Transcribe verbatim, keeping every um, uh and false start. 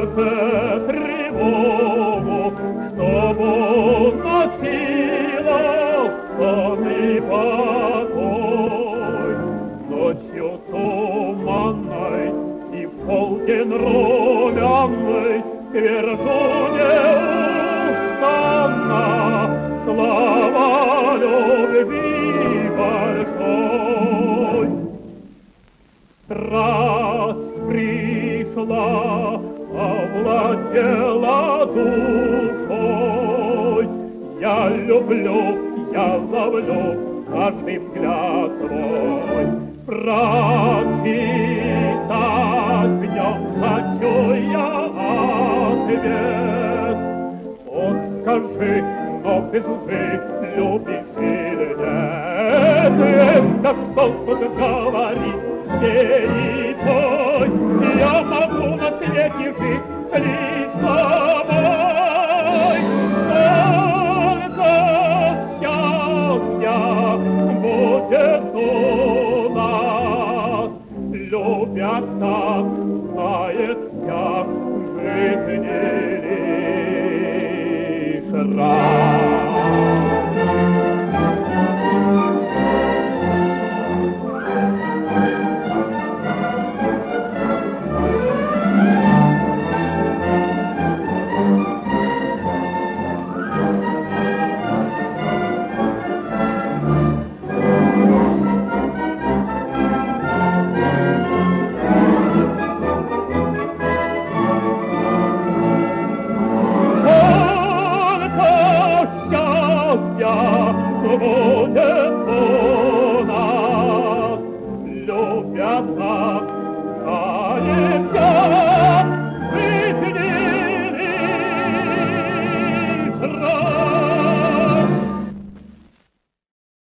сердце тревогу, чтоб уносило сон и покой. Ночью туманной и в полдень румяный твержу неустанно слава любви большой. Страсть пришла, овладела душой. Я люблю, я ловлю каждый взгляд твой. Прочитать в нем хочу я ответ. О, скажи, но без лжи любишь или нет? Это что тут говорит сей твой? Я могу на свете жить лишь с тобой. Только счастья будет у нас, любят так, знает всяк, жизни лишь раз. Будет у нас, любят нас, знает